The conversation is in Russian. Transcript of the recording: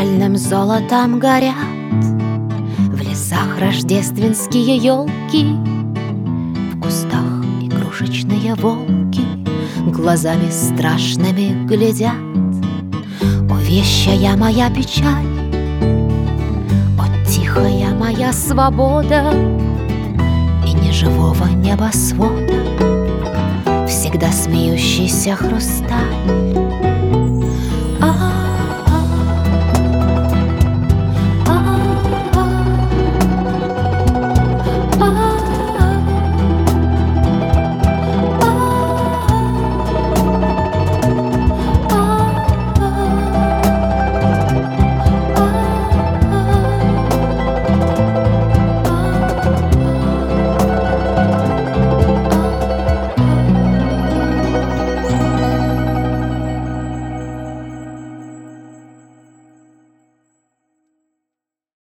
Пасхальным золотом горят в лесах рождественские елки, в кустах игрушечные волки глазами страшными глядят. О, вещая моя печаль, о, тихая моя свобода и неживого небосвода, всегда смеющийся хрусталь.